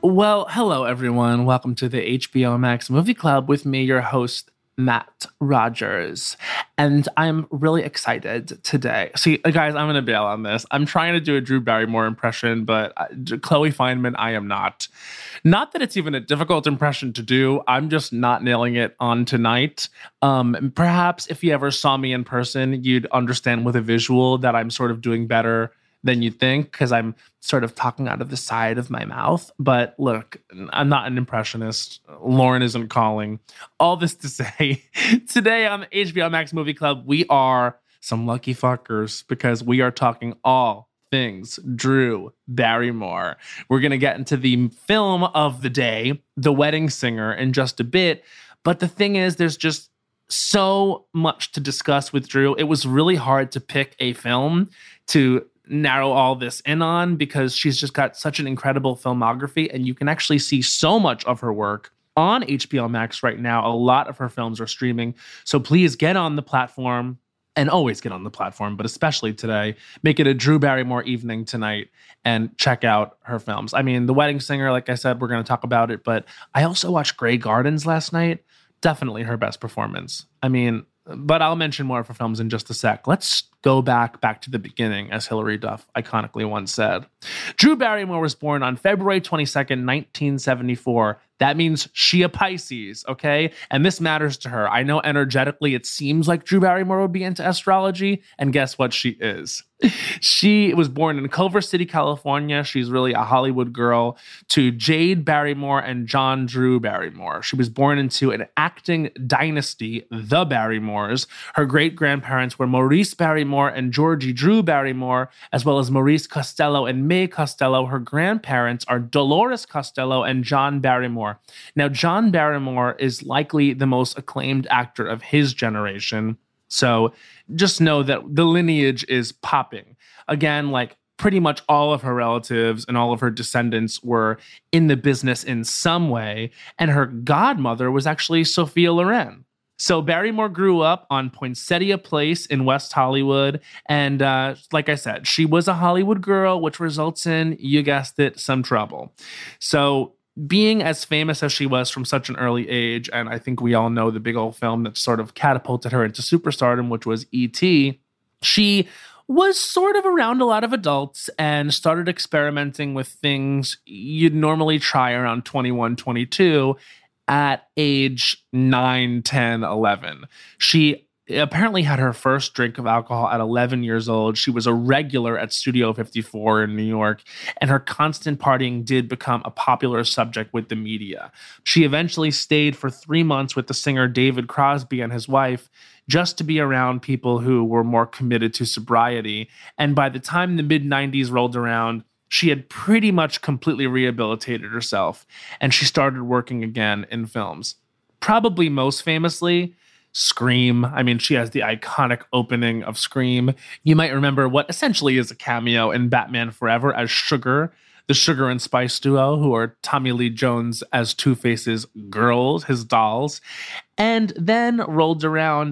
Well, hello everyone. Welcome to the HBO Max Movie Club with me, your host, Matt Rogers. And I'm really excited today. See, guys, I'm going to bail on this. I'm trying to do a Drew Barrymore impression, but Chloe Fineman, I am not. Not that it's even a difficult impression to do. I'm just not nailing it on tonight. Perhaps if you ever saw me in person, you'd understand with a visual that I'm sort of doing better than you'd think, because I'm sort of talking out of the side of my mouth. But look, I'm not an impressionist. Lauren isn't calling. All this to say, today on the HBO Max Movie Club, we are some lucky fuckers because we are talking all things Drew Barrymore. We're going to get into the film of the day, The Wedding Singer, in just a bit. But the thing is, there's just so much to discuss with Drew. It was really hard to pick a film to narrow all this in on because she's just got such an incredible filmography, and you can actually see so much of her work on HBO Max right now. A lot of her films are streaming. So please get on the platform, and always get on the platform, but especially today. Make it a Drew Barrymore evening tonight and check out her films. I mean, The Wedding Singer, like I said, we're going to talk about it, but I also watched Grey Gardens last night. Definitely her best performance. I mean, but I'll mention more of her films in just a sec. Let's go back to the beginning, as Hilary Duff iconically once said. Drew Barrymore was born on February 22nd, 1974. That means she a Pisces, okay? And this matters to her. I know energetically it seems like Drew Barrymore would be into astrology, and guess what she is? She was born in Culver City, California. She's really a Hollywood girl, to Jade Barrymore and John Drew Barrymore. She was born into an acting dynasty, the Barrymores. Her great-grandparents were Maurice Barrymore and Georgie Drew Barrymore, as well as Maurice Costello and May Costello. Her grandparents are Dolores Costello and John Barrymore. Now, John Barrymore is likely the most acclaimed actor of his generation. So just know that the lineage is popping. Again, like pretty much all of her relatives and all of her descendants were in the business in some way. And her godmother was actually Sophia Loren. So Barrymore grew up on Poinsettia Place in West Hollywood. And like I said, she was a Hollywood girl, which results in, you guessed it, some trouble. So being as famous as she was from such an early age, and I think we all know the big old film that sort of catapulted her into superstardom, which was E.T., she was sort of around a lot of adults and started experimenting with things you'd normally try around 21, 22 at age 9, 10, 11. She apparently had her first drink of alcohol at 11 years old. She was a regular at Studio 54 in New York, and her constant partying did become a popular subject with the media. She eventually stayed for 3 months with the singer David Crosby and his wife, just to be around people who were more committed to sobriety. And by the time the mid-90s rolled around, she had pretty much completely rehabilitated herself, and she started working again in films. Probably most famously, Scream. I mean, she has the iconic opening of Scream. You might remember what essentially is a cameo in Batman Forever as Sugar, the Sugar and Spice duo, who are Tommy Lee Jones as Two-Face's girls, his dolls. And then rolled around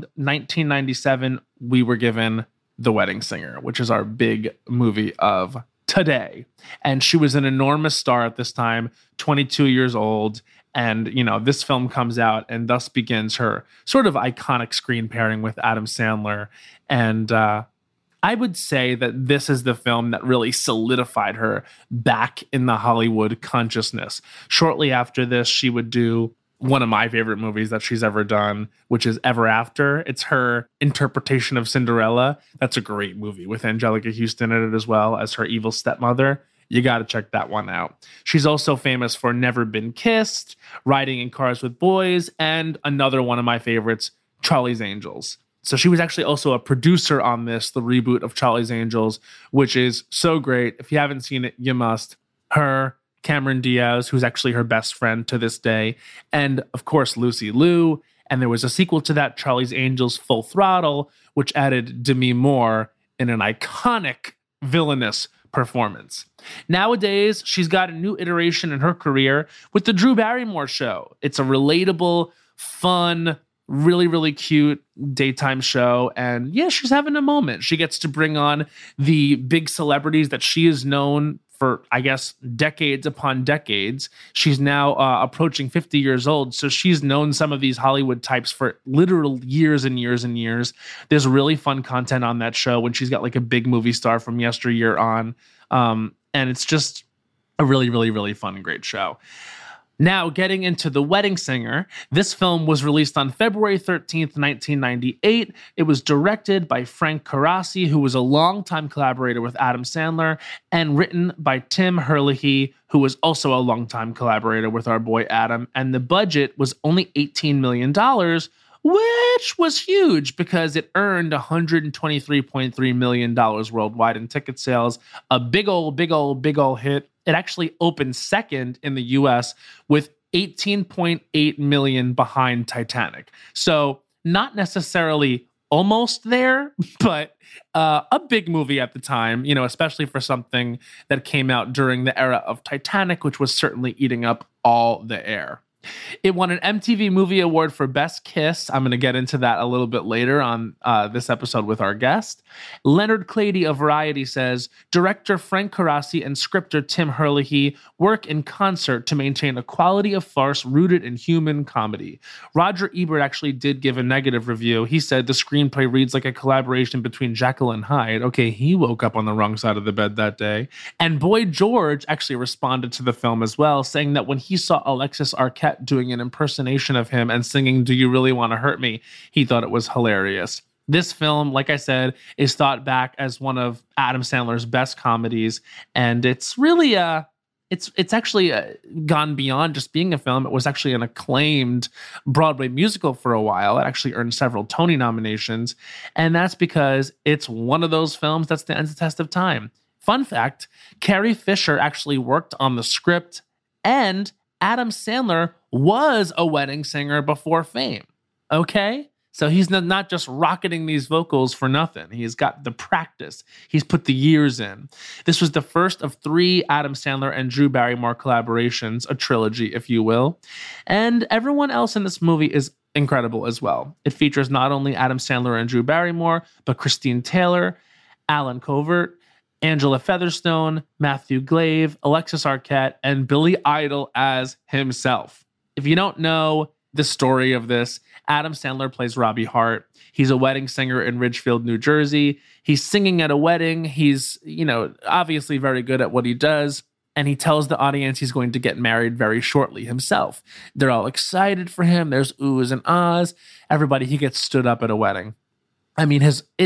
1997, we were given The Wedding Singer, which is our big movie of today. And she was an enormous star at this time, 22 years old. And, you know, this film comes out and thus begins her sort of iconic screen pairing with Adam Sandler. And I would say that this is the film that really solidified her back in the Hollywood consciousness. Shortly after this, she would do one of my favorite movies that she's ever done, which is Ever After. It's her interpretation of Cinderella. That's a great movie with Angelica Houston in it as well as her evil stepmother. You got to check that one out. She's also famous for Never Been Kissed, Riding in Cars with Boys, and another one of my favorites, Charlie's Angels. So she was actually also a producer on this, the reboot of Charlie's Angels, which is so great. If you haven't seen it, you must. Her, Cameron Diaz, who's actually her best friend to this day, and of course Lucy Liu. And there was a sequel to that, Charlie's Angels Full Throttle, which added Demi Moore in an iconic villainous performance. Nowadays, she's got a new iteration in her career with the Drew Barrymore Show. It's a relatable, fun, really, really cute daytime show. And yeah, she's having a moment. She gets to bring on the big celebrities that she is known for, I guess, decades upon decades. She's now approaching 50 years old. So she's known some of these Hollywood types for literal years and years and years. There's really fun content on that show when she's got like a big movie star from yesteryear on. And it's just a really, really, really fun and great show. Now, getting into The Wedding Singer, this film was released on February 13th, 1998. It was directed by Frank Carassi, who was a longtime collaborator with Adam Sandler, and written by Tim Herlihy, who was also a longtime collaborator with our boy Adam. And the budget was only $18 million, which was huge because it earned $123.3 million worldwide in ticket sales. A big old hit. It actually opened second in the US with 18.8 million behind Titanic. So not necessarily almost there, but a big movie at the time, you know, especially for something that came out during the era of Titanic, which was certainly eating up all the air. It won an MTV Movie Award for Best Kiss. I'm going to get into that a little bit later on this episode with our guest. Leonard Clady of Variety says, director Frank Carassi and scripter Tim Herlihy work in concert to maintain a quality of farce rooted in human comedy. Roger Ebert actually did give a negative review. He said the screenplay reads like a collaboration between Jekyll and Hyde. Okay, he woke up on the wrong side of the bed that day. And Boy George actually responded to the film as well, saying that when he saw Alexis Arquette doing an impersonation of him and singing "Do You Really Want to Hurt Me?" he thought it was hilarious. This film, like I said, is thought back as one of Adam Sandler's best comedies, and it's really it's actually gone beyond just being a film. It was actually an acclaimed Broadway musical for a while. It actually earned several Tony nominations, and that's because it's one of those films that stands the test of time. Fun fact, Carrie Fisher actually worked on the script, and Adam Sandler was a wedding singer before fame, okay? So he's not just rocketing these vocals for nothing. He's got the practice. He's put the years in. This was the first of 3 Adam Sandler and Drew Barrymore collaborations, a trilogy, if you will. And everyone else in this movie is incredible as well. It features not only Adam Sandler and Drew Barrymore, but Christine Taylor, Alan Covert, Angela Featherstone, Matthew Glave, Alexis Arquette, and Billy Idol as himself. If you don't know the story of this, Adam Sandler plays Robbie Hart. He's a wedding singer in Ridgefield, New Jersey. He's singing at a wedding. He's, obviously very good at what he does. And he tells the audience he's going to get married very shortly himself. They're all excited for him. There's oohs and ahs. He gets stood up at a wedding. I mean,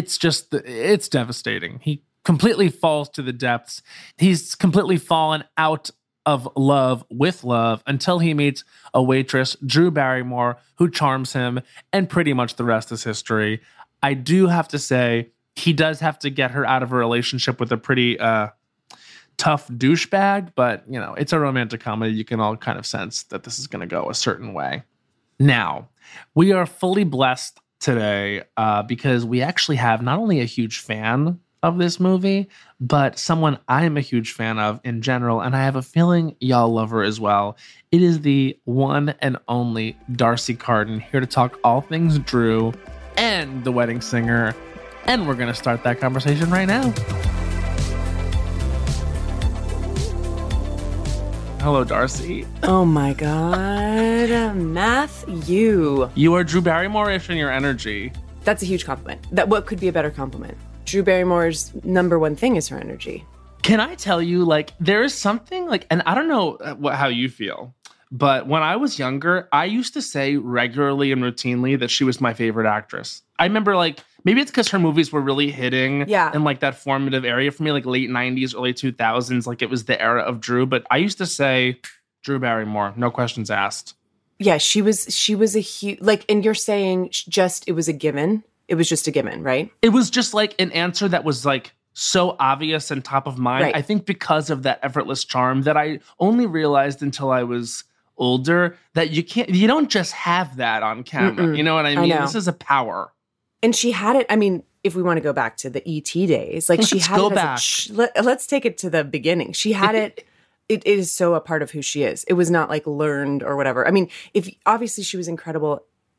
it's devastating. He completely falls to the depths. He's completely fallen out of love with love until he meets a waitress, Drew Barrymore, who charms him, and pretty much the rest is history. I do have to say, he does have to get her out of a relationship with a pretty tough douchebag, but, it's a romantic comedy. You can all kind of sense that this is going to go a certain way. Now, we are fully blessed today because we actually have not only a huge fan of this movie, but someone I am a huge fan of in general, and I have a feeling y'all love her as well. It is the one and only D'Arcy Carden, here to talk all things Drew and The Wedding Singer, and we're going to start that conversation right now. Hello, D'Arcy. Oh my God, Matthew. You are Drew Barrymore-ish in your energy. That's a huge compliment. What could be a better compliment? Drew Barrymore's number one thing is her energy. Can I tell you, there is something, and I don't know how you feel, but when I was younger, I used to say regularly and routinely that she was my favorite actress. I remember, maybe it's because her movies were really hitting in, that formative area for me, late 90s, early 2000s, it was the era of Drew, but I used to say Drew Barrymore, no questions asked. Yeah, she was a huge, and you're saying it was a given? It was just a given, right? It was just an answer that was so obvious and top of mind. Right. I think because of that effortless charm that I only realized until I was older that you don't just have that on camera. Mm-mm. You know what I mean? This is a power. And she had it. I mean, if we want to go back to the E.T. days, she had it as let's take it to the beginning. She had it. It is so a part of who she is. It was not learned or whatever. I mean, obviously she was incredible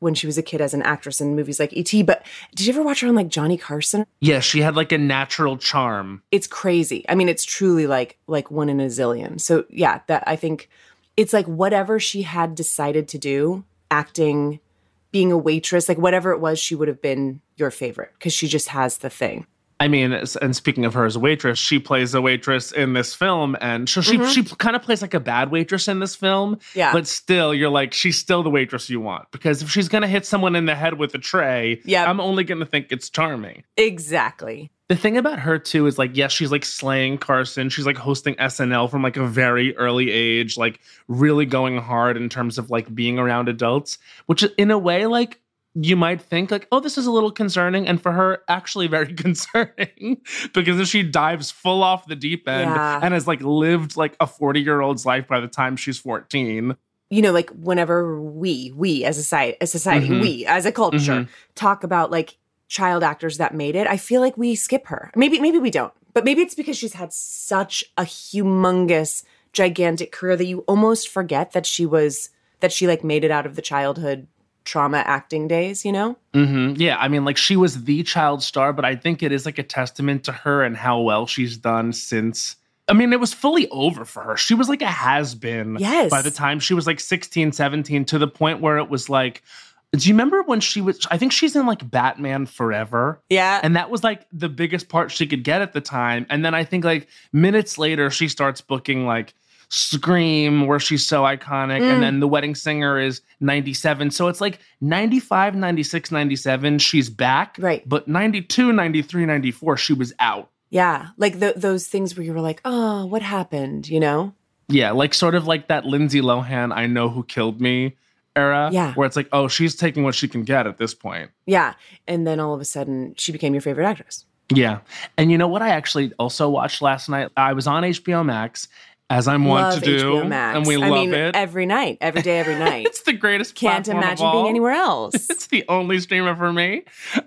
when she was a kid as an actress in movies like E.T., but did you ever watch her on like Johnny Carson? Yeah, she had like a natural charm. It's crazy. I mean, it's truly like one in a zillion. So yeah, that I think it's like whatever she had decided to do, acting, being a waitress, like whatever it was, she would have been your favorite because she just has the thing. I mean, and speaking of her as a waitress, she plays a waitress in this film. And so she kind of plays like a bad waitress in this film. Yeah. But still, you're like, she's still the waitress you want. Because if she's going to hit someone in the head with a tray, I'm only going to think it's charming. Exactly. The thing about her, too, is like, yes, she's like slaying Carson. She's like hosting SNL from like a very early age, like really going hard in terms of like being around adults, which in a way, like, you might think like, oh, this is a little concerning. And for her, actually very concerning because if she dives full off the deep end and has like lived like a 40-year-old's life by the time she's 14. You know, like whenever we as a society, we as a culture talk about like child actors that made it, I feel like we skip her. Maybe we don't. But maybe it's because she's had such a humongous, gigantic career that you almost forget that she like made it out of the childhood trauma acting days, you know? Yeah, I mean, like she was the child star, but I think it is like a testament to her and how well she's done since. I mean, it was fully over for her. She was like a has-been by the time she was like 16, 17, to the point where it was like, do you remember when she was, I think she's in like Batman Forever. Yeah. And that was like the biggest part she could get at the time. And then I think like minutes later, she starts booking like Scream, where she's so iconic, and then The Wedding Singer is 97. So it's like 95, 96, 97, she's back. Right. But 92, 93, 94, she was out. Yeah. Like those things where you were like, oh, what happened, you know? Yeah, like sort of like that Lindsay Lohan, I Know Who Killed Me era. Yeah. Where it's like, oh, she's taking what she can get at this point. Yeah. And then all of a sudden, she became your favorite actress. Yeah. And you know what I actually also watched last night? I was on HBO Max, as I'm wont to do, and we love it. Every night, every day, every night. It's the greatest Can't platform imagine of all. being anywhere else. It's the only streamer for me.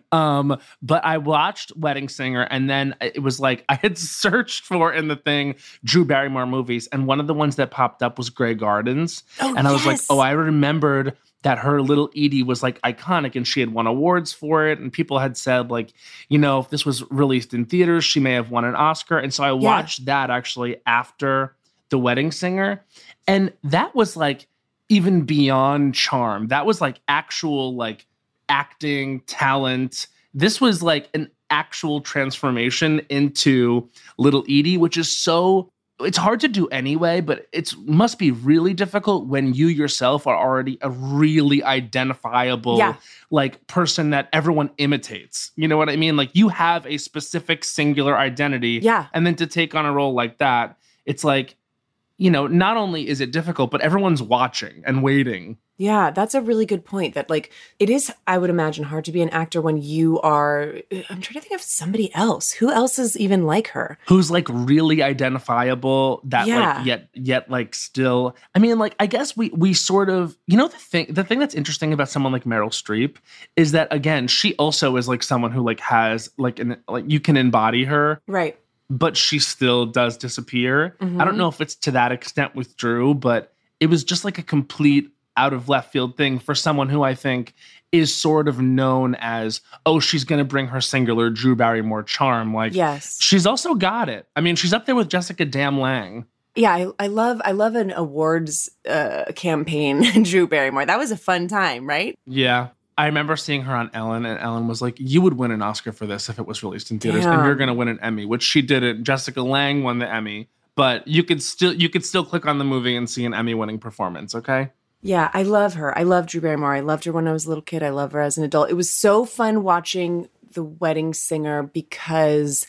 But I watched Wedding Singer, and then it was like I had searched for in the thing Drew Barrymore movies, and one of the ones that popped up was Grey Gardens. And I was like, oh, I remembered that her little Edie was like iconic and she had won awards for it. And people had said like, you know, if this was released in theaters, she may have won an Oscar. And so I watched that actually after The Wedding Singer. And that was like even beyond charm. That was like actual like acting talent. This was like an actual transformation into little Edie, which is so, it's hard to do anyway, but it must be really difficult when you yourself are already a really identifiable like person that everyone imitates. You know what I mean? Like you have a specific singular identity. Yeah. And then to take on a role like that, it's like, you know, not only is it difficult, but everyone's watching and waiting. Yeah, that's a really good point. That like it is, I would imagine, hard to be an actor when you are. I'm trying to think of somebody else. Who else is even like her? Who's like really identifiable? That like yet like still. I mean, like I guess we sort of, you know, the thing that's interesting about someone like Meryl Streep is that again she also is like someone who like has like you can embody her, right? But she still does disappear. I don't know if it's to that extent with Drew, but it was just like a complete out of left field thing for someone who I think is sort of known as, oh, she's going to bring her singular Drew Barrymore charm. Like, yes, she's also got it. I mean, she's up there with Jessica Damn Lang. Yeah, I love an awards campaign, Drew Barrymore. That was a fun time, right? Yeah. I remember seeing her on Ellen, and Ellen was like, you would win an Oscar for this if it was released in theaters, and you're going to win an Emmy, which she didn't. Jessica Lange won the Emmy, but you could still click on the movie and see an Emmy-winning performance, okay? Yeah, I love her. I love Drew Barrymore. I loved her when I was a little kid. I love her as an adult. It was so fun watching The Wedding Singer because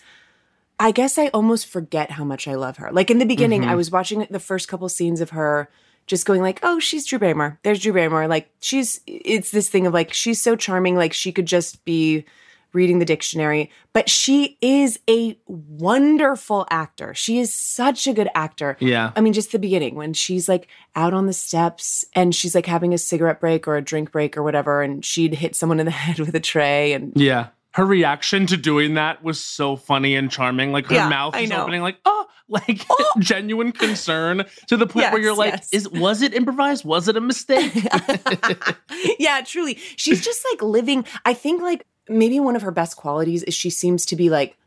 I guess I almost forget how much I love her. Like in the beginning, I was watching the first couple scenes of her just going like, oh, she's Drew Barrymore. There's Drew Barrymore. Like it's this thing of like, she's so charming. Like she could just be reading the dictionary, but she is a wonderful actor. She is such a good actor. Yeah. I mean, just the beginning when she's like out on the steps and she's like having a cigarette break or a drink break or whatever. And she'd hit someone in the head with a tray. And yeah. her reaction to doing that was so funny and charming. Like her mouth is opening like, genuine concern to the point where you're like, was it improvised? Was it a mistake? Yeah, truly. She's just like living. I think like maybe one of her best qualities is she seems to be like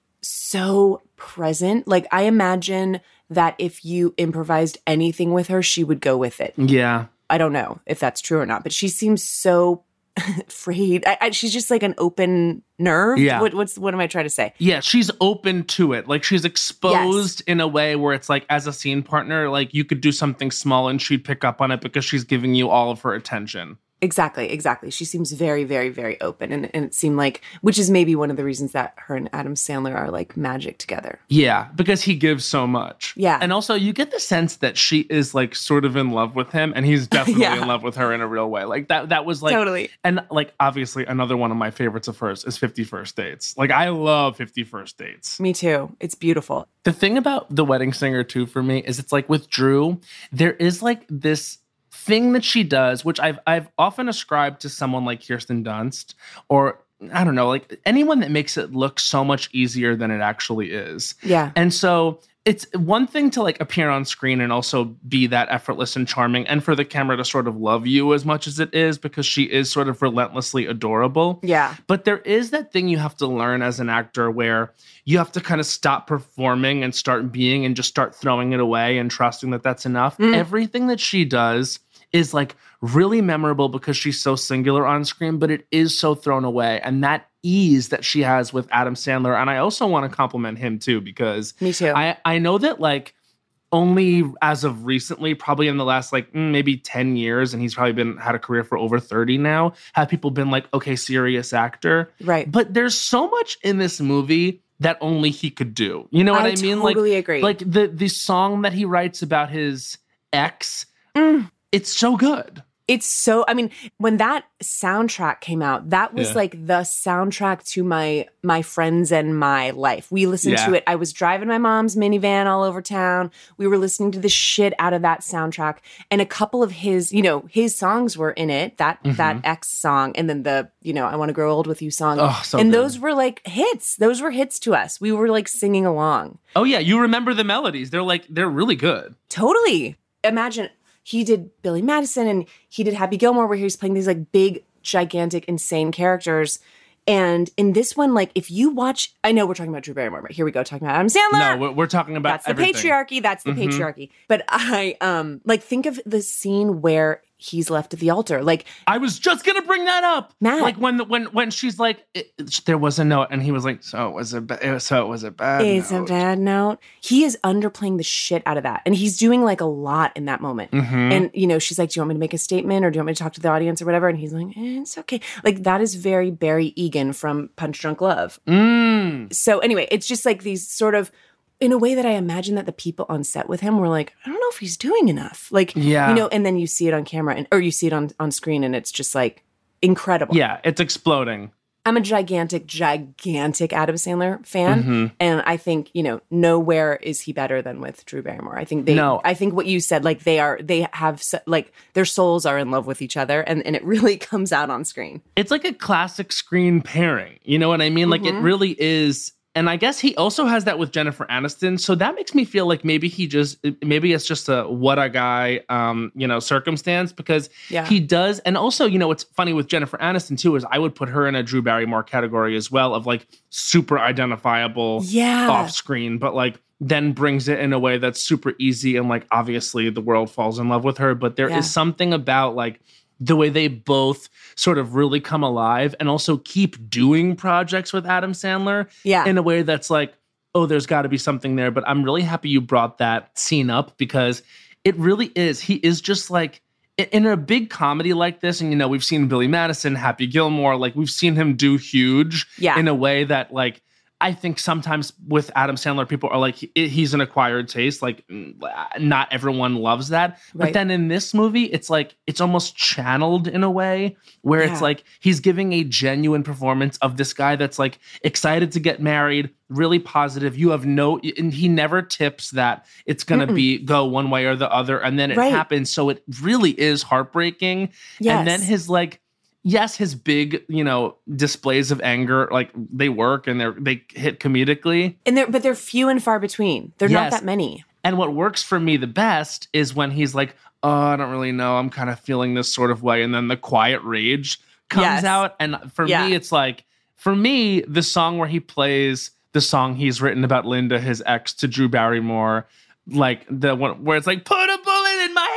so present. Like I imagine that if you improvised anything with her, she would go with it. Yeah. I don't know if that's true or not, but she seems so afraid. She's just like an open nerve. Yeah. What am I trying to say? Yeah, she's open to it. Like she's exposed in a way where it's like as a scene partner, like you could do something small and she'd pick up on it because she's giving you all of her attention. Exactly. She seems very, very, very open. And it seemed like, which is maybe one of the reasons that her and Adam Sandler are like magic together. Yeah, because he gives so much. Yeah. And also you get the sense that she is like sort of in love with him and he's definitely in love with her in a real way. Like that was like, totally. And like, obviously another one of my favorites of hers is 50 First Dates. Like I love 50 First Dates. Me too. It's beautiful. The thing about The Wedding Singer too, for me, is it's like with Drew, there is like this thing that she does, which I've often ascribed to someone like Kirsten Dunst, or I don't know, like anyone that makes it look so much easier than it actually is. Yeah. And so it's one thing to like appear on screen and also be that effortless and charming, and for the camera to sort of love you as much as it is, because she is sort of relentlessly adorable. Yeah. But there is that thing you have to learn as an actor where you have to kind of stop performing and start being and just start throwing it away and trusting that that's enough. Everything that she does is like really memorable because she's so singular on screen, but it is so thrown away. And that ease that she has with Adam Sandler. And I also want to compliment him too, because me too. I know that like only as of recently, probably in the last like maybe 10 years, and he's probably had a career for over 30 now, have people been like, okay, serious actor. Right. But there's so much in this movie that only he could do. You know what I mean? Totally agree. Like the song that he writes about his ex, it's so good. It's so, I mean, when that soundtrack came out, that was like the soundtrack to my friends and my life. We listened to it. I was driving my mom's minivan all over town. We were listening to the shit out of that soundtrack. And a couple of his songs were in it, that X song, and then the, I Want to Grow Old With You song. Oh, so and good. those were like hits. Those were hits to us. We were like singing along. Oh yeah, you remember the melodies. They're really good. Totally. Imagine he did Billy Madison and he did Happy Gilmore, where he was playing these like big, gigantic, insane characters. And in this one, like if you watch, I know we're talking about Drew Barrymore, but here we go talking about Adam Sandler. No, we're talking about that's the everything. patriarchy. That's the patriarchy. But I like think of the scene where he's left at the altar. Like I was just gonna bring that up. Matt. Like when she's like, there was a note, and he was like, so it was a bad It's note. a bad note. He is underplaying the shit out of that. And he's doing like a lot in that moment. And, she's like, do you want me to make a statement or do you want me to talk to the audience or whatever? And he's like, it's okay. Like that is very Barry Egan from Punch Drunk Love. So anyway, it's just like these sort of, in a way that I imagine that the people on set with him were like, I don't know if he's doing enough. Like, and then you see it on camera or you see it on screen and it's just like incredible. Yeah, it's exploding. I'm a gigantic Adam Sandler fan. And I think, nowhere is he better than with Drew Barrymore. I think I think what you said, like they have like their souls are in love with each other and it really comes out on screen. It's like a classic screen pairing. You know what I mean? Like it really is. And I guess he also has that with Jennifer Aniston. So that makes me feel like maybe it's just a what a guy, circumstance, because he does. And also, what's funny with Jennifer Aniston too, is I would put her in a Drew Barrymore category as well, of like super identifiable off screen, but like then brings it in a way that's super easy. And like, obviously the world falls in love with her, but there is something about like the way they both sort of really come alive and also keep doing projects with Adam Sandler in a way that's like, oh, there's got to be something there. But I'm really happy you brought that scene up because it really is. He is just like, in a big comedy like this, and, we've seen Billy Madison, Happy Gilmore, like we've seen him do huge in a way that like, I think sometimes with Adam Sandler, people are like, he's an acquired taste. Like, not everyone loves that. Right. But then in this movie, it's like, it's almost channeled in a way where it's like, he's giving a genuine performance of this guy that's like excited to get married, really positive. And he never tips that it's going to go one way or the other. And then it happens. So it really is heartbreaking. Yes. And then his like, yes, his big, displays of anger, like they work and they hit comedically. But they're few and far between. They're not that many. And what works for me the best is when he's like, oh, I don't really know. I'm kind of feeling this sort of way. And then the quiet rage comes out. And for me, it's like, the song where he plays the song he's written about Linda, his ex, to Drew Barrymore, like the one where it's like, put a bullet in my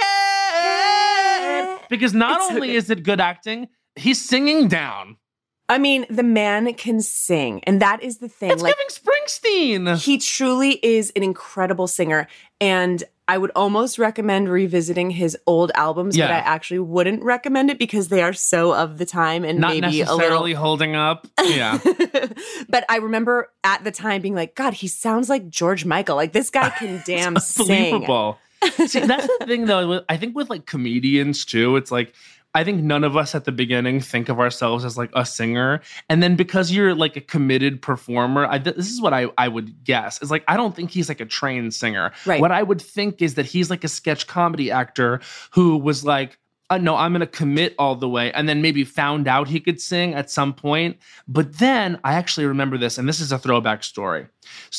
head. Because not only is it good acting, he's singing down. I mean, the man can sing, and that is the thing. It's giving Springsteen. He truly is an incredible singer, and I would almost recommend revisiting his old albums, but I actually wouldn't recommend it because they are so of the time and not maybe necessarily holding up. Yeah. But I remember at the time being like, God, he sounds like George Michael. Like, this guy can damn sing. See, that's the thing, though. I think with like comedians too, it's like, I think none of us at the beginning think of ourselves as like a singer. And then because you're like a committed performer, this is what I would guess. Is like, I don't think he's like a trained singer. Right. What I would think is that he's like a sketch comedy actor who was like, no, I'm going to commit all the way. And then maybe found out he could sing at some point. But then I actually remember this, and this is a throwback story.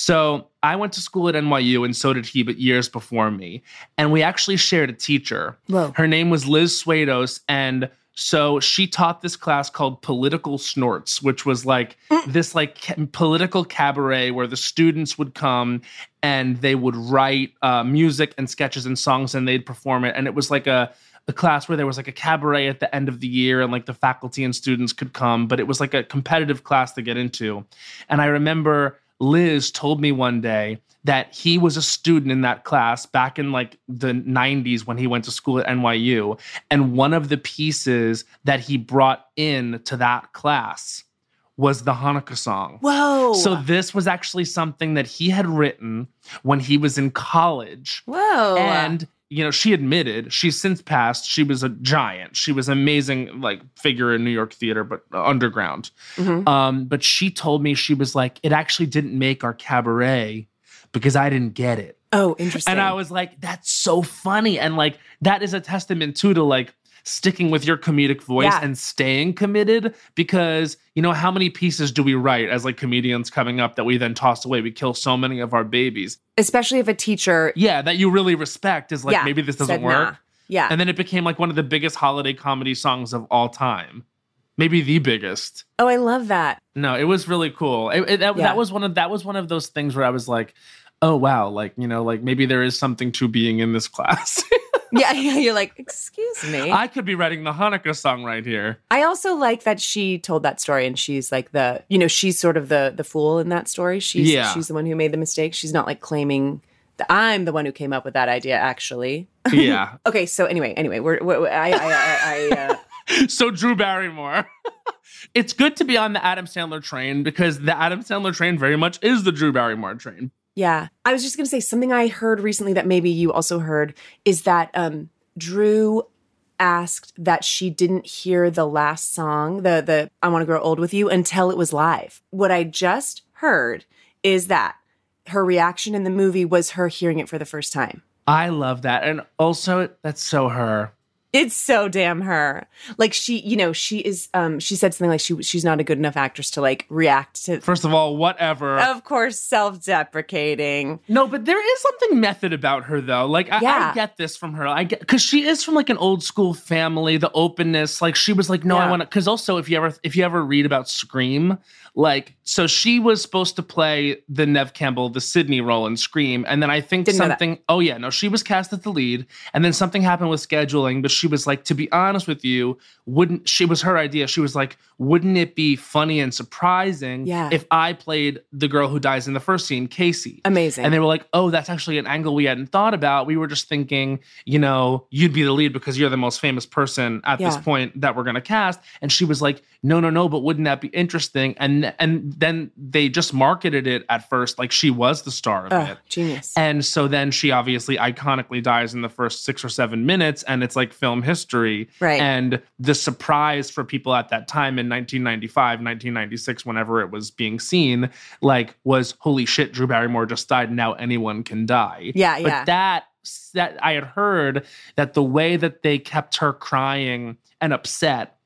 So I went to school at NYU, and so did he, but years before me. And we actually shared a teacher. Whoa. Her name was Liz Swados. And so she taught this class called Political Snorts, which was like this like political cabaret where the students would come and they would write music and sketches and songs, and they'd perform it. And it was like a class where there was like a cabaret at the end of the year, and like the faculty and students could come, but it was like a competitive class to get into. And I remember Liz told me one day that he was a student in that class back in like the 90s when he went to school at NYU. And one of the pieces that he brought in to that class was the Hanukkah song. Whoa. So this was actually something that he had written when he was in college. Whoa. And she admitted, she's since passed, she was a giant. She was an amazing like figure in New York theater, but underground. Mm-hmm. But she told me, she was like, it actually didn't make our cabaret because I didn't get it. Oh, interesting. And I was like, that's so funny. And like, that is a testament too to like sticking with your comedic voice and staying committed, because how many pieces do we write as like comedians coming up that we then toss away? We kill so many of our babies. Especially if a teacher that you really respect is like, maybe this doesn't work. Nah. Yeah. And then it became like one of the biggest holiday comedy songs of all time. Maybe the biggest. Oh, I love that. No, it was really cool. That was one of those things where I was like, oh wow, like like maybe there is something to being in this class. Yeah, you're like, excuse me. I could be writing the Hanukkah song right here. I also like that she told that story, and she's like she's sort of the fool in that story. She's the one who made the mistake. She's not like claiming that I'm the one who came up with that idea, actually. Yeah. Okay, so anyway, So Drew Barrymore. It's good to be on the Adam Sandler train, because the Adam Sandler train very much is the Drew Barrymore train. Yeah. I was just going to say something I heard recently that maybe you also heard is that Drew asked that she didn't hear the last song, the I Want to Grow Old With You, until it was live. What I just heard is that her reaction in the movie was her hearing it for the first time. I love that. And also, that's so her. It's so damn her. Like she is, she said something like she's not a good enough actress to like react to. First of all, whatever. Of course, self-deprecating. No, but there is something method about her though. Like I get this from her. I get, cause she is from like an old school family, the openness. Like she was like, no, I want to, cause also if you ever read about Scream, like, so she was supposed to play the Neve Campbell, the Sydney role in Scream. And then I think she was cast as the lead, and then something happened with scheduling, but she was like, to be honest with you, she was her idea. She was like, wouldn't it be funny and surprising if I played the girl who dies in the first scene, Casey? Amazing. And they were like, oh, that's actually an angle we hadn't thought about. We were just thinking, you'd be the lead because you're the most famous person at this point that we're going to cast. And she was like, no, but wouldn't that be interesting? And then they just marketed it at first like she was the star of it. Genius. And so then she obviously iconically dies in the first 6 or 7 minutes, and it's like film history. Right. And the surprise for people at that time in 1995, 1996, whenever it was being seen, like, was, holy shit, Drew Barrymore just died, now anyone can die. Yeah, but that I had heard that the way that they kept her crying and upset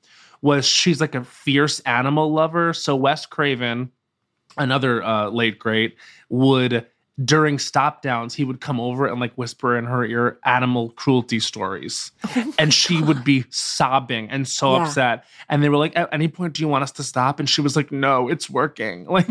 was she's like a fierce animal lover. So Wes Craven, another late great, would during stop downs, he would come over and like whisper in her ear animal cruelty stories. And she would be sobbing and so upset. And they were like, at any point, do you want us to stop? And she was like, no, it's working. Like,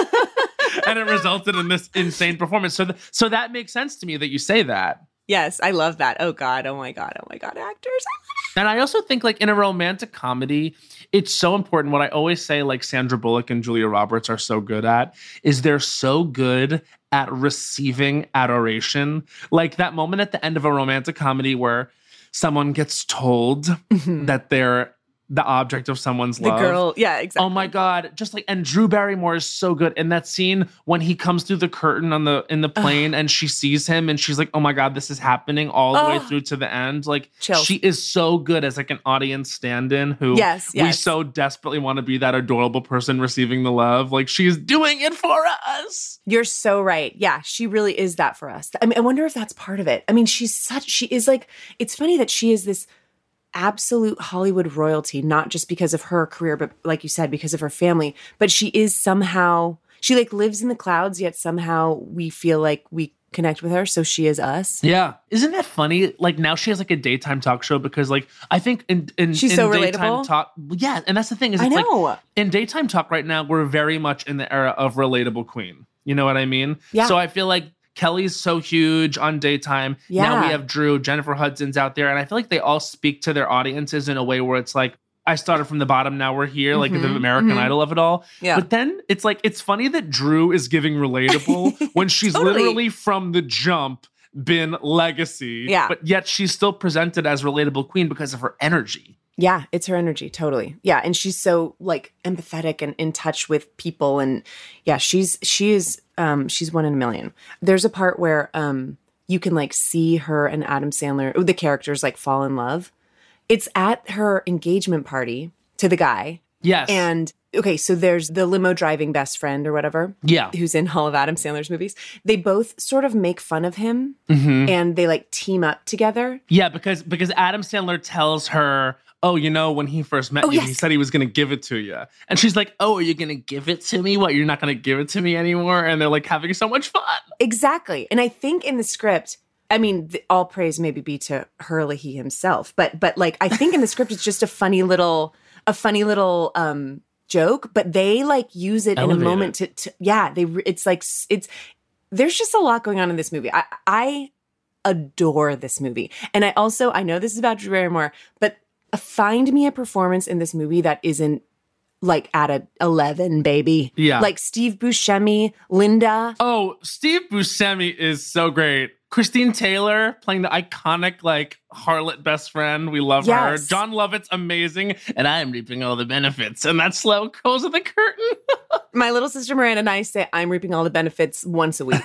and it resulted in this insane performance. So that makes sense to me that you say that. Yes, I love that. Oh God, oh my God, actors. And I also think like in a romantic comedy, it's so important. What I always say, like Sandra Bullock and Julia Roberts are so good at, is they're so good at receiving adoration. Like that moment at the end of a romantic comedy where someone gets told that they're the object of someone's love. The girl, yeah, exactly. Oh my God. Just like, and Drew Barrymore is so good. In that scene when he comes through the curtain in the plane and she sees him and she's like, oh my God, this is happening all the way through to the end. Like Chills. She is so good as like an audience stand-in who we so desperately want to be that adorable person receiving the love. Like she's doing it for us. You're so right. Yeah, she really is that for us. I mean, I wonder if that's part of it. I mean, she is like, it's funny that she is this absolute Hollywood royalty, not just because of her career, but like you said, because of her family. But she is somehow, she like lives in the clouds, yet somehow we feel like we connect with her. So she is us. Yeah. Isn't that funny? Like now she has like a daytime talk show because like, I think in she's so daytime relatable. talk. Yeah. And that's the thing is it's like in daytime talk right now, we're very much in the era of relatable queen. You know what I mean? Yeah. So I feel like Kelly's so huge on daytime. Yeah. Now we have Drew, Jennifer Hudson's out there. And I feel like they all speak to their audiences in a way where it's like, I started from the bottom, now we're here, like the American Idol of it all. Yeah. But then it's like, it's funny that Drew is giving relatable when she's literally from the jump been legacy. Yeah. But yet she's still presented as relatable queen because of her energy. Yeah, it's her energy, totally. Yeah, and she's so like empathetic and in touch with people, and yeah, she's one in a million. There's a part where you can like see her and Adam Sandler, the characters like fall in love. It's at her engagement party to the guy. Yes. And okay, so there's the limo driving best friend or whatever. Yeah. Who's in all of Adam Sandler's movies. They both sort of make fun of him and they like team up together. Yeah, because Adam Sandler tells her, oh, you know, when he first met you, he said he was going to give it to you. And she's like, oh, are you going to give it to me? What, you're not going to give it to me anymore? And they're like having so much fun. Exactly. And I think in the script, I mean, all praise maybe be to Herlihy himself, but like, I think in the script, it's just a funny little joke, but they like use it in a moment to there's just a lot going on in this movie. I adore this movie. And I know this is about Drew Barrymore, but find me a performance in this movie that isn't like at a 11, baby. Yeah. Like Steve Buscemi, Linda. Oh, Steve Buscemi is so great. Christine Taylor playing the iconic like harlot best friend. We love her. John Lovett's amazing. And I am reaping all the benefits. And that slow close of the curtain. My little sister Miranda and I say I'm reaping all the benefits once a week.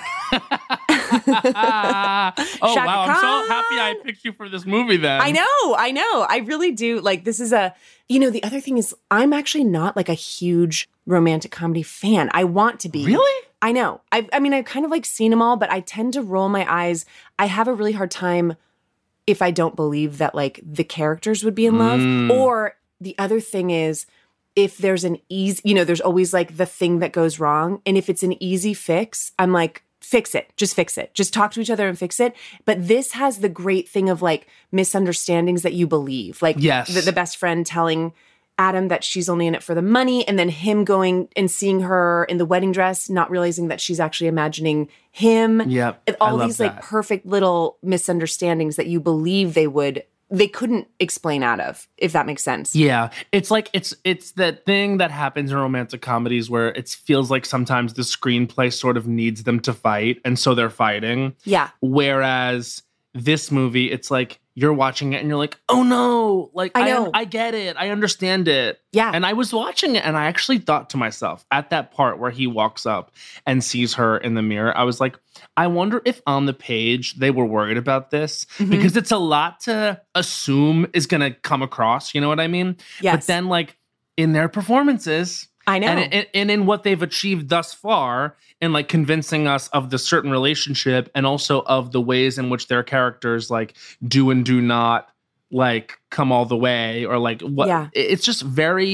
Oh, wow. I'm so happy I picked you for this movie then. I know. I really do. Like, this is the other thing is I'm actually not like a huge romantic comedy fan. I want to be. Really? I know. I've kind of like seen them all, but I tend to roll my eyes. I have a really hard time if I don't believe that like the characters would be in love. Or the other thing is if there's an easy, there's always like the thing that goes wrong. And if it's an easy fix, I'm like, fix it. Just fix it. Just talk to each other and fix it. But this has the great thing of like misunderstandings that you believe. Like the best friend telling Adam that she's only in it for the money, and then him going and seeing her in the wedding dress, not realizing that she's actually imagining him. Yeah. All these like perfect little misunderstandings that you believe they couldn't explain out of, if that makes sense. Yeah. It's like, it's that thing that happens in romantic comedies where it feels like sometimes the screenplay sort of needs them to fight. And so they're fighting. Yeah. Whereas this movie, it's like, you're watching it and you're like, oh no, like I know. I get it. I understand it. Yeah. And I was watching it and I actually thought to myself at that part where he walks up and sees her in the mirror, I was like, I wonder if on the page they were worried about this because it's a lot to assume is going to come across. You know what I mean? Yes. But then like in their performances, I know. And in what they've achieved thus far in like convincing us of the certain relationship and also of the ways in which their characters like do and do not like come all the way or like what. Yeah. It's just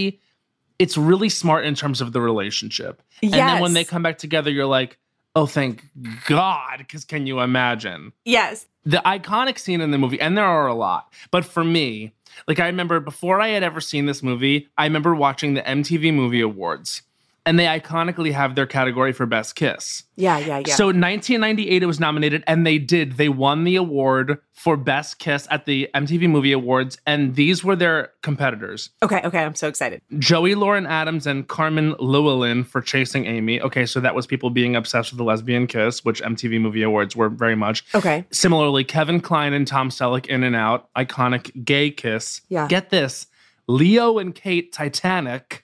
it's really smart in terms of the relationship. And then when they come back together, you're like, oh, thank God, because can you imagine? Yes. The iconic scene in the movie, and there are a lot, but for me, like I remember before I had ever seen this movie, I remember watching the MTV Movie Awards, and they iconically have their category for Best Kiss. Yeah. So 1998, it was nominated, and they won the award for Best Kiss at the MTV Movie Awards, and these were their competitors. Okay, I'm so excited. Joey Lauren Adams and Carmen Llewellyn for Chasing Amy. Okay, so that was people being obsessed with the lesbian kiss, which MTV Movie Awards were very much. Okay. Similarly, Kevin Kline and Tom Selleck, In and Out, iconic gay kiss. Yeah. Get this, Leo and Kate, Titanic.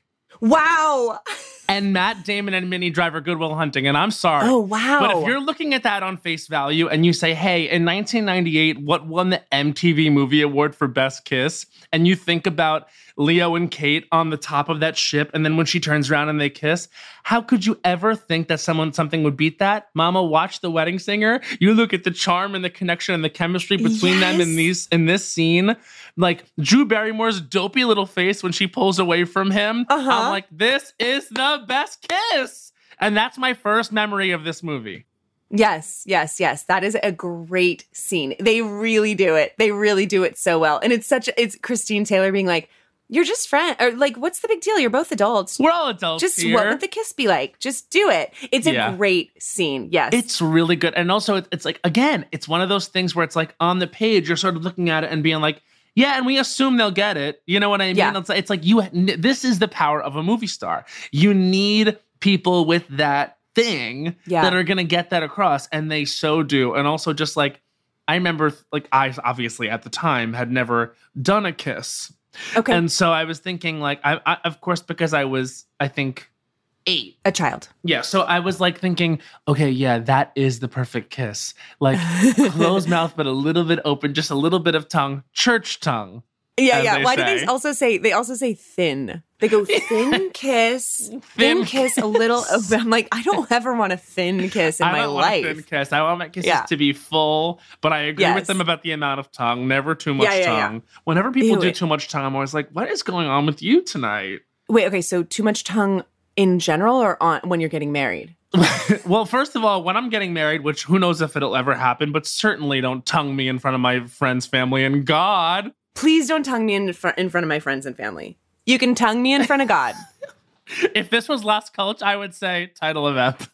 Wow. And Matt Damon and Minnie Driver, Good Will Hunting. And I'm sorry. Oh, wow. But if you're looking at that on face value and you say, hey, in 1998, what won the MTV Movie Award for Best Kiss? And you think about Leo and Kate on the top of that ship, and then when she turns around and they kiss, how could you ever think that something would beat that? Mama, watch The Wedding Singer. You look at the charm and the connection and the chemistry between them in this scene. Like Drew Barrymore's dopey little face when she pulls away from him. I'm like, this is the best kiss. And that's my first memory of this movie. Yes. That is a great scene. They really do it. They really do it so well. And it's Christine Taylor being like, you're just friends, or like, what's the big deal? You're both adults. We're all adults. Just here. What would the kiss be like? Just do it. It's a great scene. Yes. It's really good. And also it's like, again, it's one of those things where it's like on the page, you're sort of looking at it and being like, yeah, and we assume they'll get it. You know what I mean? Yeah. It's like this is the power of a movie star. You need people with that thing that are going to get that across. And they so do. And also just like, I remember like I obviously at the time had never done a kiss. Okay. And so I was thinking like, I of course, because I was, I think 8. A child. Yeah. So I was like thinking, okay, yeah, that is the perfect kiss. Like closed mouth, but a little bit open, just a little bit of tongue, church tongue. Yeah. Why do they also say thin? They go thin kiss, thin kiss, a little. I'm like, I don't ever want a thin kiss in my life. I don't want a thin kiss. I want my kisses to be full, but I agree with them about the amount of tongue. Never too much tongue. Whenever people do too much tongue, I'm always like, what is going on with you tonight? Wait, okay, so too much tongue in general or when you're getting married? Well, first of all, when I'm getting married, which who knows if it'll ever happen, but certainly don't tongue me in front of my friends, family, and God. Please don't tongue me in front of my friends and family. You can tongue me in front of God. If this was Last Cult, I would say title of ep.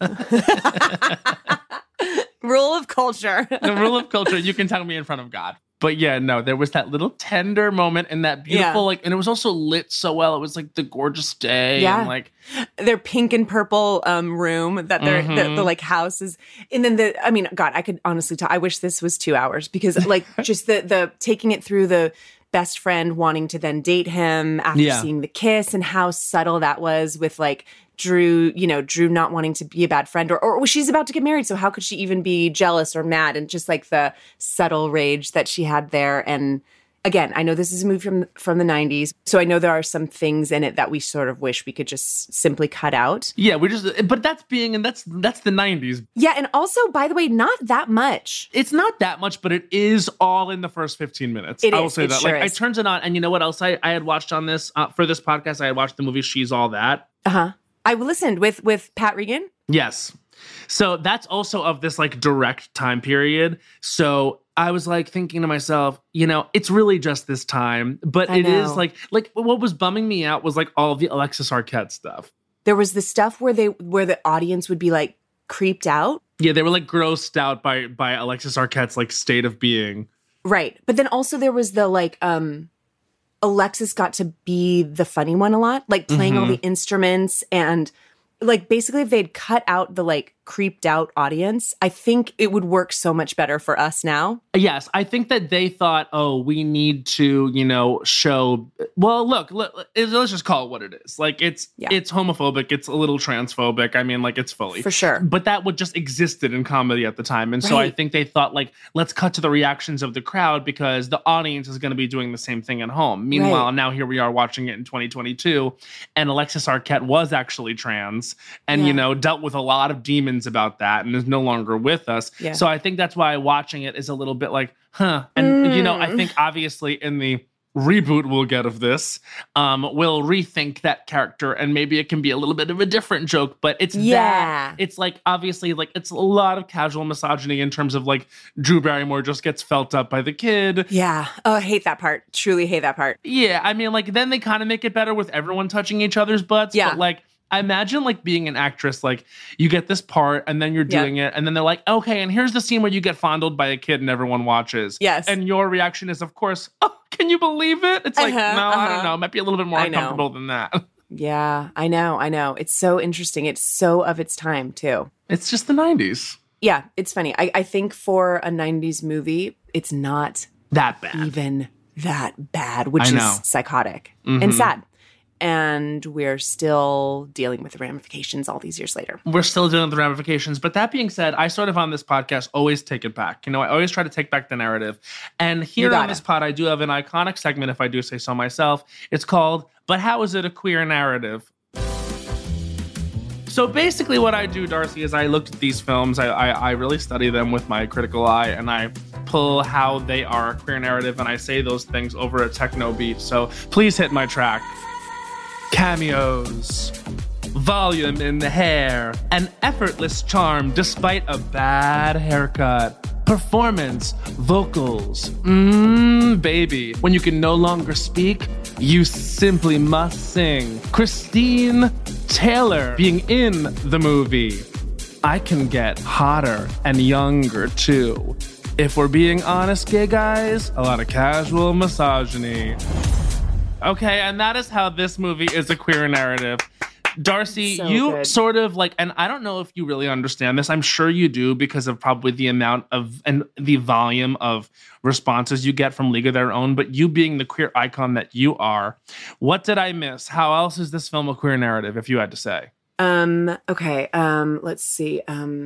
Rule of culture. The rule of culture, you can tongue me in front of God. But yeah, no, there was that little tender moment and that beautiful, like, and it was also lit so well. It was like the gorgeous day. Yeah. And like their pink and purple room that the like house is. And then God, I could honestly I wish this was 2 hours because like just the taking it through the best friend wanting to then date him after seeing the kiss and how subtle that was with like Drew not wanting to be a bad friend or she's about to get married. So how could she even be jealous or mad? And just like the subtle rage that she had there. And again, I know this is a movie from the 90s. So I know there are some things in it that we sort of wish we could just simply cut out. Yeah, but that's the 90s. Yeah. And also, by the way, not that much. It's not that much, but it is all in the first 15 minutes. I will say that. Sure like I turned it on and you know what else I had watched on this for this podcast? I had watched the movie She's All That. Uh-huh. I listened with Pat Regan. Yes. So that's also of this like direct time period. So I was like thinking to myself, it's really just this time, but it is like what was bumming me out was like all of the Alexis Arquette stuff. There was the stuff where the audience would be like creeped out. Yeah, they were like grossed out by Alexis Arquette's like state of being. Right. But then also there was the like Alexis got to be the funny one a lot, like playing all the instruments and like basically if they'd cut out the like creeped out audience, I think it would work so much better for us now. Yes, I think that they thought, we need to, show. Well, look, let's just call it what it is. Like it's homophobic, it's a little transphobic. I mean, like it's fully for sure. But that would just existed in comedy at the time, and so I think they thought like let's cut to the reactions of the crowd because the audience is going to be doing the same thing at home. Meanwhile, now here we are watching it in 2022, and Alexis Arquette was actually trans, and dealt with a lot of demons opinions about that and is no longer with us. Yeah. So I think that's why watching it is a little bit like, huh. And, you know, I think obviously in the reboot we'll get of this, we'll rethink that character and maybe it can be a little bit of a different joke, but it's that it's like obviously like it's a lot of casual misogyny in terms of like Drew Barrymore just gets felt up by the kid. Yeah. Oh, I hate that part. Truly hate that part. Yeah, I mean, like then they kind of make it better with everyone touching each other's butts. Yeah. But like I imagine like being an actress, like you get this part and then you're doing it and then they're like, okay, and here's the scene where you get fondled by a kid and everyone watches. Yes. And your reaction is, of course, oh, can you believe it? It's like, no, I don't know. It might be a little bit more uncomfortable than that. Yeah, I know. It's so interesting. It's so of its time, too. It's just the 90s. Yeah, it's funny. I think for a 90s movie, it's not that bad. Even that bad, which is psychotic and sad. And we're still dealing with the ramifications all these years later. We're still dealing with the ramifications. But that being said, I sort of on this podcast always take it back. You know, I always try to take back the narrative. And here on this pod, I do have an iconic segment, if I do say so myself. It's called, But How Is It a Queer Narrative? So basically what I do, Darcy, is I look at these films, I really study them with my critical eye, and I pull how they are a queer narrative, and I say those things over a techno beat. So please hit my track. Cameos, volume in the hair, an effortless charm despite a bad haircut, performance, vocals, baby. When you can no longer speak, you simply must sing. Christine Taylor being in the movie. I can get hotter and younger too. If we're being honest, gay guys, a lot of casual misogyny. Okay, and that is how this movie is a queer narrative. Darcy, so you good. Sort of like, and I don't know if you really understand this. I'm sure you do because of probably the amount of and the volume of responses you get from League of Their Own. But you being the queer icon that you are, what did I miss? How else is this film a queer narrative, if you had to say? Okay. Let's see.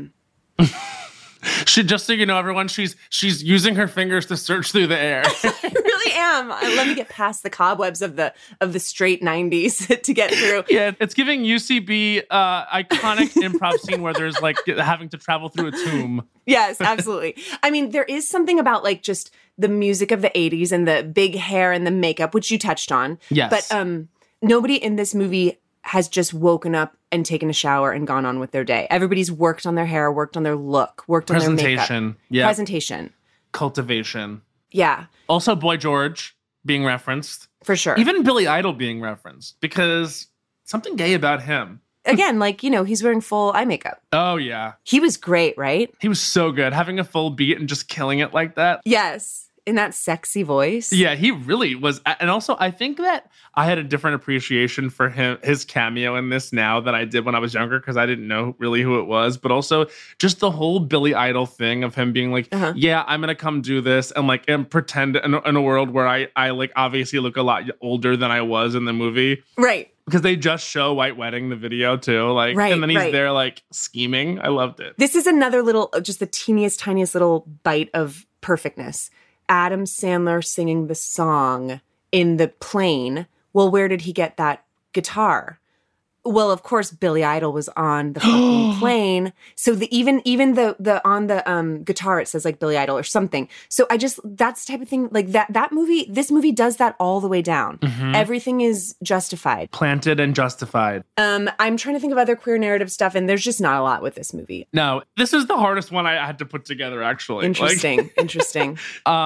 She, just so you know, everyone, she's using her fingers to search through the air. I really am. Let me get past the cobwebs of the straight 90s to get through. Yeah, it's giving UCB iconic improv scene where there's like having to travel through a tomb. Yes, absolutely. I mean, there is something about like just the music of the 80s and the big hair and the makeup, which you touched on. Yes. But nobody in this movie has just woken up and taken a shower and gone on with their day. Everybody's worked on their hair, worked on their look, worked on their makeup. Presentation. Cultivation. Yeah. Also Boy George being referenced. For sure. Even Billy Idol being referenced because something gay about him. Again, like, you know, he's wearing full eye makeup. Oh, yeah. He was great, right? He was so good. Having a full beat and just killing it like that. Yes. In that sexy voice. Yeah, he really was. And also, I think that I had a different appreciation for his cameo in this now than I did when I was younger because I didn't know really who it was. But also, just the whole Billy Idol thing of him being like, yeah, I'm going to come do this and like and pretend in a world where I like obviously look a lot older than I was in the movie. Right. Because they just show White Wedding, the video too. Like, and then he's there like scheming. I loved it. This is another little, just the teeniest, tiniest little bite of perfectness. Adam Sandler singing the song in the plane. Well, where did he get that guitar? Well, of course, Billy Idol was on the fucking plane. So even the on the guitar it says like Billy Idol or something. So that's the type of thing like this movie does that all the way down. Mm-hmm. Everything is justified. Planted and justified. I'm trying to think of other queer narrative stuff, and there's just not a lot with this movie. No, this is the hardest one I had to put together, actually. Interesting. Interesting.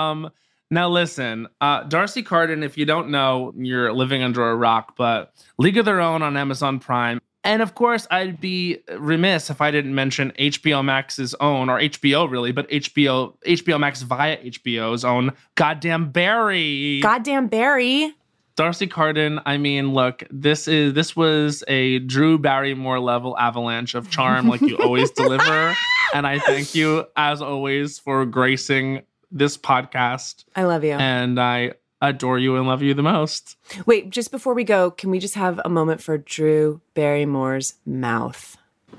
Now listen, Darcy Carden, if you don't know, you're living under a rock, but League of Their Own on Amazon Prime. And of course, I'd be remiss if I didn't mention HBO Max's own, or HBO really, but HBO Max via HBO's own Goddamn Barry. Goddamn Barry. Darcy Carden, I mean, look, this was a Drew Barrymore level avalanche of charm like you always deliver. And I thank you, as always, for gracing this podcast. I love you. And I adore you and love you the most. Wait, just before we go, can we just have a moment for Drew Barrymore's mouth?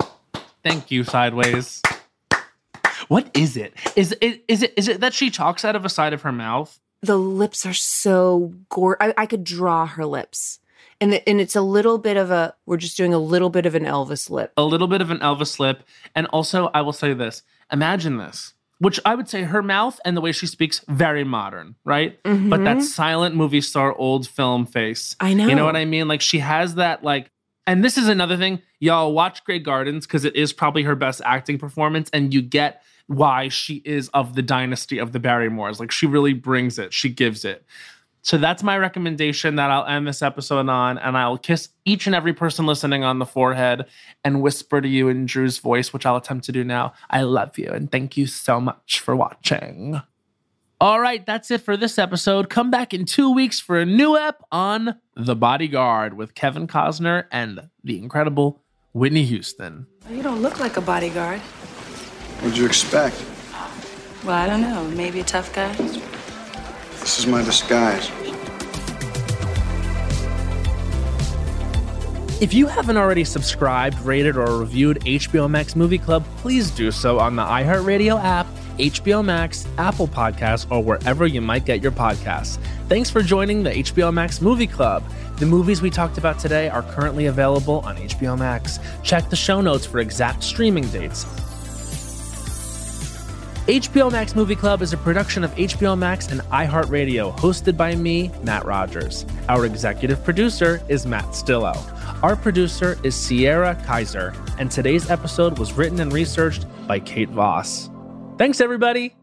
Thank you, Sideways. What is it? Is it that she talks out of a side of her mouth? The lips are so gorgeous. I could draw her lips. And it's a little bit of we're just doing a little bit of an Elvis lip. A little bit of an Elvis lip. And also, I will say this. Imagine this, which I would say her mouth and the way she speaks, very modern, right? Mm-hmm. But that silent movie star, old film face. I know. You know what I mean? Like, she has that, like, and this is another thing. Y'all watch Grey Gardens because it is probably her best acting performance. And you get why she is of the dynasty of the Barrymores. Like, she really brings it. She gives it. So that's my recommendation that I'll end this episode on, and I'll kiss each and every person listening on the forehead and whisper to you in Drew's voice, which I'll attempt to do now. I love you, and thank you so much for watching. All right, that's it for this episode. Come back in 2 weeks for a new ep on The Bodyguard with Kevin Costner and the incredible Whitney Houston. You don't look like a bodyguard. What'd you expect? Well, I don't know. Maybe a tough guy? This is my disguise. If you haven't already subscribed, rated, or reviewed HBO Max Movie Club, please do so on the iHeartRadio app, HBO Max, Apple Podcasts, or wherever you might get your podcasts. Thanks for joining the HBO Max Movie Club. The movies we talked about today are currently available on HBO Max. Check the show notes for exact streaming dates. HBO Max Movie Club is a production of HBO Max and iHeartRadio, hosted by me, Matt Rogers. Our executive producer is Matt Stillo. Our producer is Sierra Kaiser, and today's episode was written and researched by Kate Voss. Thanks, everybody!